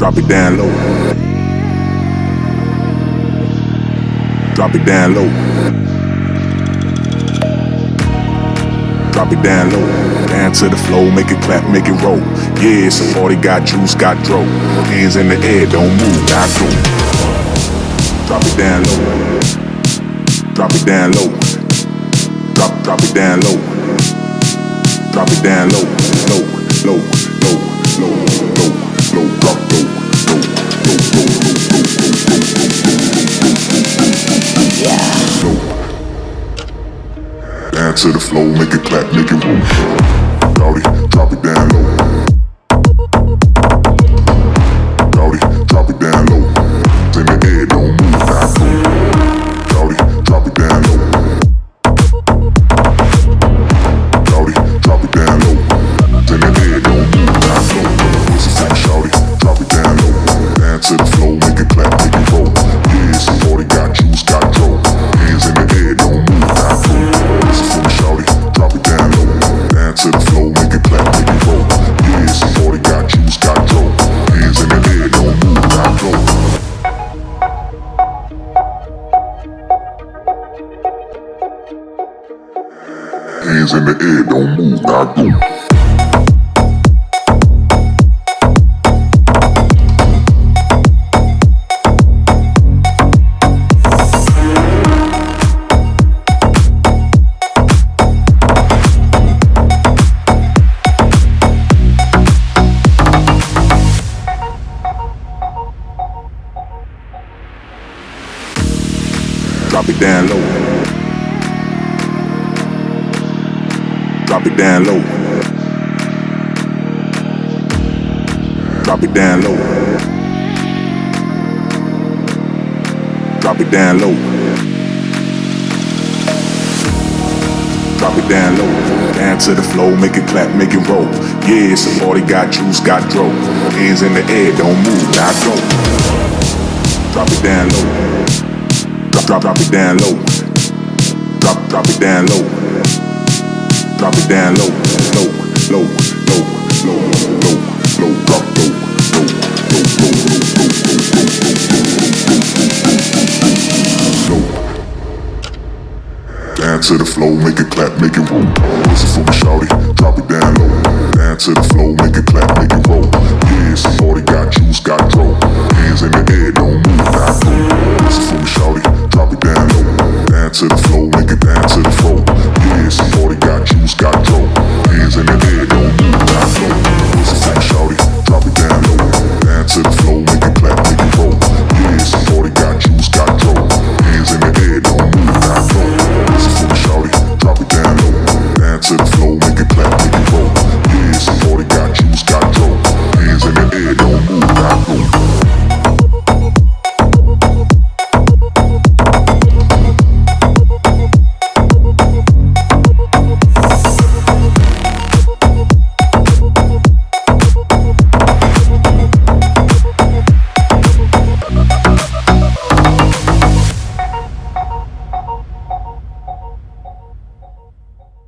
Drop it down low. Drop it down low. Drop it down low. Down to the floor, make it clap, make it roll. Yeah, it's a party, got juice, got dro. Hands in the air, don't move, now go. Drop it down low. Drop it down low. Drop it down low. Drop it down low, low, low, low, low, low, low, drop low, low, low, low, yeah. Low. Down to the floor, make it clap, make it roll. Rowdy, drop it down low. Rowdy, drop it down low. In the air, don't move, now go. Rowdy, drop it down low. Rowdy, drop it down low. In the air, don't move, now go. Pussy fat, shawty, drop it down low. Down to the floor, make it clap, make it roll. Yeah, it's a party, got juice, got dro. Hands in the air, don't move, now go. Pussy fat, shawty, drop it down low. Down to the floor, make it clap, make it roll. Yeah, it's a party, got juice, got dro. Hands in the air, don't move, now go. Hands in the air, don't move, now go. Drop it down low. Drop it down low. Drop it down low. Drop it down low. Drop it down low. Down to the floor, make it clap, make it roll. Yeah, it's a party, got juice, got dro. Hands in the air, don't move, now go. Drop it down low. Drop it down low. Drop it down low. Drop it down low, low, low, low, low, low, low, drop low, low, low, low, low, low. Down to the floor, make it clap, make it roll. Pussy for me, shawty, drop it down low. Down to the floor, make it clap, make it roll. Yeah, it's a party, got juice, got dro.